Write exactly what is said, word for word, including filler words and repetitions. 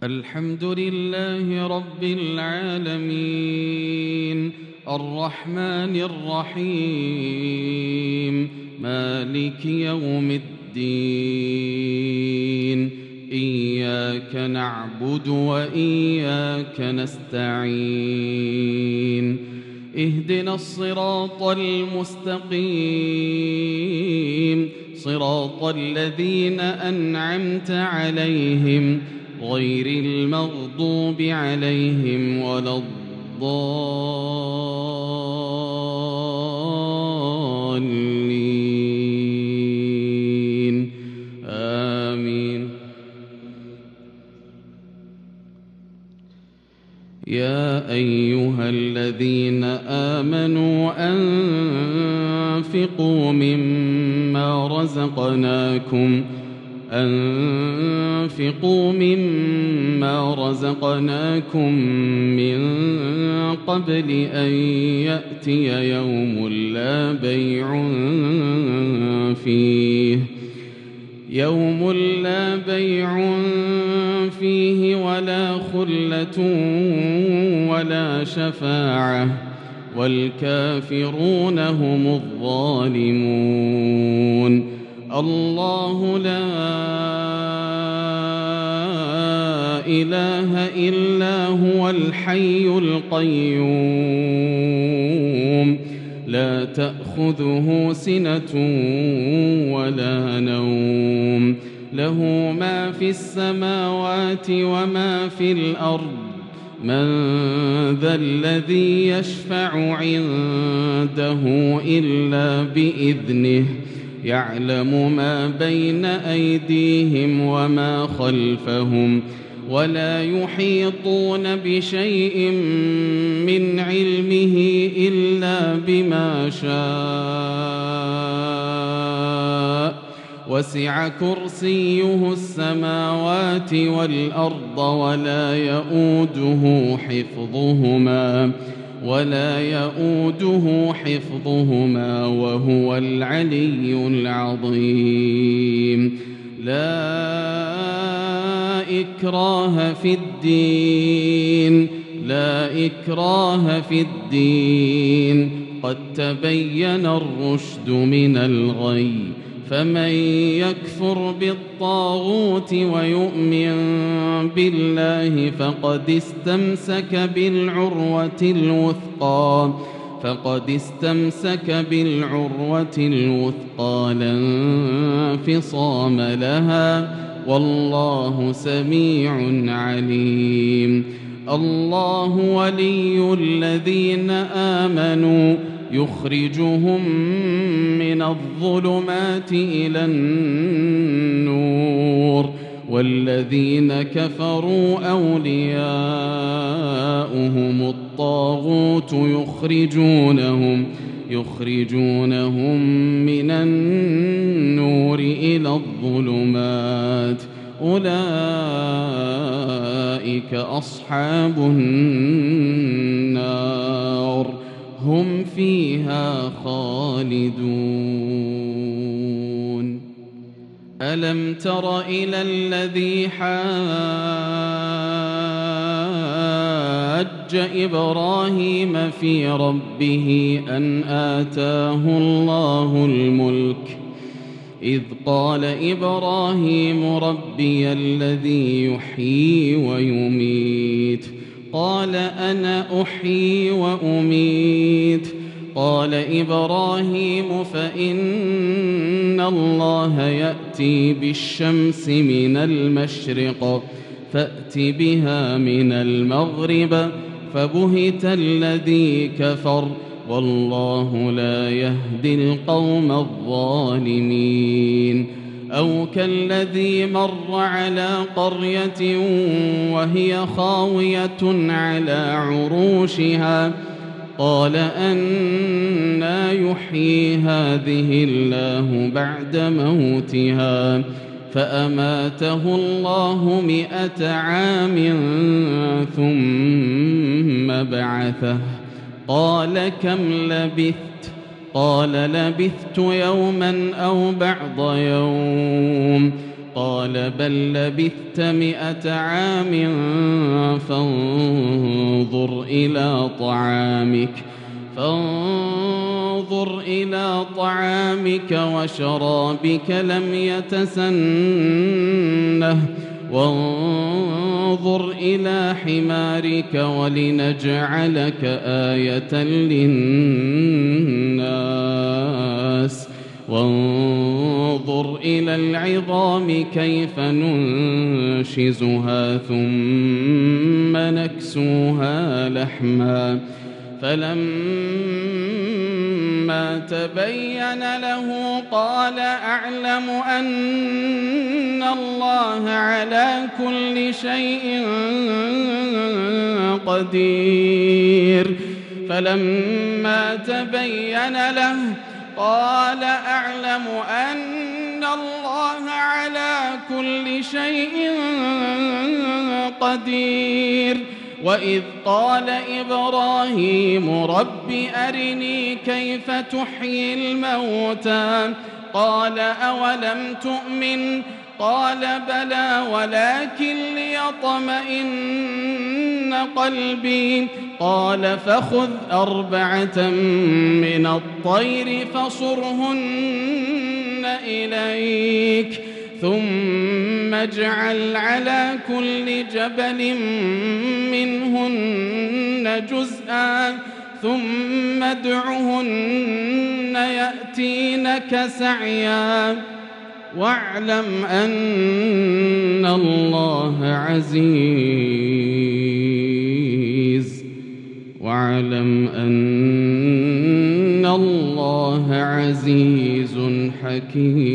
الحمد لله رب العالمين الرحمن الرحيم مالك يوم الدين إياك نعبد وإياك نستعين اهدنا الصراط المستقيم صراط الذين أنعمت عليهم غير المغضوب عليهم ولا الضالين آمين. يا أيها الذين آمنوا أنفقوا مما رزقناكم أنفقوا مما رزقناكم من قبل أن يأتي يوم لا بيع فيه يوم لا بيع فيه ولا خلة ولا شفاعة والكافرون هم الظالمون. الله لا إله إلا هو الحي القيوم لا تأخذه سنة ولا نوم له ما في السماوات وما في الأرض من ذا الذي يشفع عنده إلا بإذنه يعلم ما بين أيديهم وما خلفهم ولا يحيطون بشيء من علمه إلا بما شاء وسع كرسيه السماوات والأرض ولا يؤوده حفظهما ولا يؤوده حفظهما وهو العلي العظيم. لا إكراه في الدين لا إكراه في الدين قد تبين الرشد من الغي فمن يكفر بالطاغوت ويؤمن بالله فقد استمسك بالعروة الوثقى فقد استمسك بالعروة الوثقى لا انفصام لها والله سميع عليم. الله ولي الذين آمنوا يخرجهم من الظلمات إلى النور والذين كفروا أولياؤهم الطاغوت يخرجونهم يخرجونهم من النور إلى الظلمات أولئك أصحاب النار هم فيها خالدون. ألم تر إلى الذي حاج إبراهيم في ربه أن آتاه الله الملك إذ قال إبراهيم ربي الذي يحيي ويميت قال أنا أحيي وأميت قال إبراهيم فإن الله يأتي بالشمس من المشرق فأت بها من المغرب فبهت الذي كفر والله لا يهدي القوم الظالمين. أو كالذي مر على قرية وهي خاوية على عروشها قال أنى يحيي هذه الله بعد موتها فأماته الله مئة عام ثم بعثه قال كم لبثت قال لبثت يوما أو بعض يوم قال بل لبثت مئة عام فانظر إلى طعامك فانظر إلى طعامك وشرابك لم يتسنه وانظر إلى حمارك ولنجعلك آية للناس وانظر إلى العظام كيف ننشزها ثم نكسوها لحما فلما تبين له قال أعلم أن الله على كل شيء قدير فلما تبين له قال أعلم أن الله على كل شيء قدير وإذ قال إبراهيم رب أرني كيف تحيي الموتى قال أولم تؤمن قال بلى ولكن ليطمئن قلبي قال فخذ أربعة من الطير فصرهن إليك ثم اجعل على كل جبل منهن جزءا ثم ادعهن يأتينك سعيا واعلم أن الله عزيز واعلم أن الله عزيز حكيم.